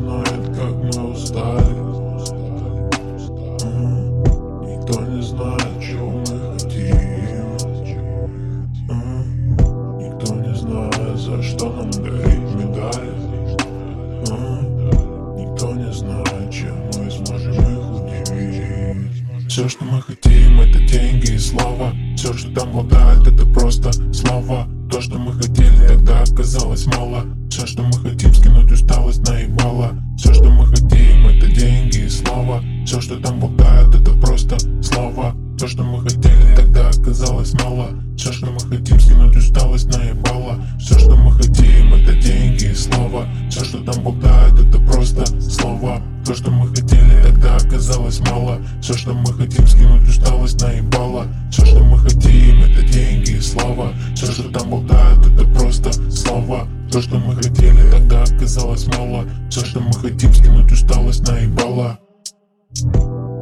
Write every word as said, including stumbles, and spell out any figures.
знает, как мы устали. М, Никто не знает, чего мы хотим. М, Никто не знает, за что нам дарить медали. М, Никто не знает, чем мы сможем их удивить. Все, что мы хотим, это деньги и слава. Все, что там болтает, это просто слова. То, что мы хотели, тогда оказалось мало. Все, что мы хотим, скинуть усталость наебало. Все, что мы хотим, это деньги и слава. Все, что там болтает, это просто слова. То, что мы хотели, тогда оказалось мало. Все, что мы хотим, скинуть усталость наебало. Все, что мы хотим, это деньги и слава. Все, что там болтает, это просто слова. То, что мы хотели, тогда оказалось мало. Все, что мы хотим, скинуть усталость наебало. Все, что мы хотим, это деньги и слава. Все, что там болтает, это просто слова. То, что мы хотели, тогда оказалось мало. Все, что мы хотим, скинуть усталость наебало.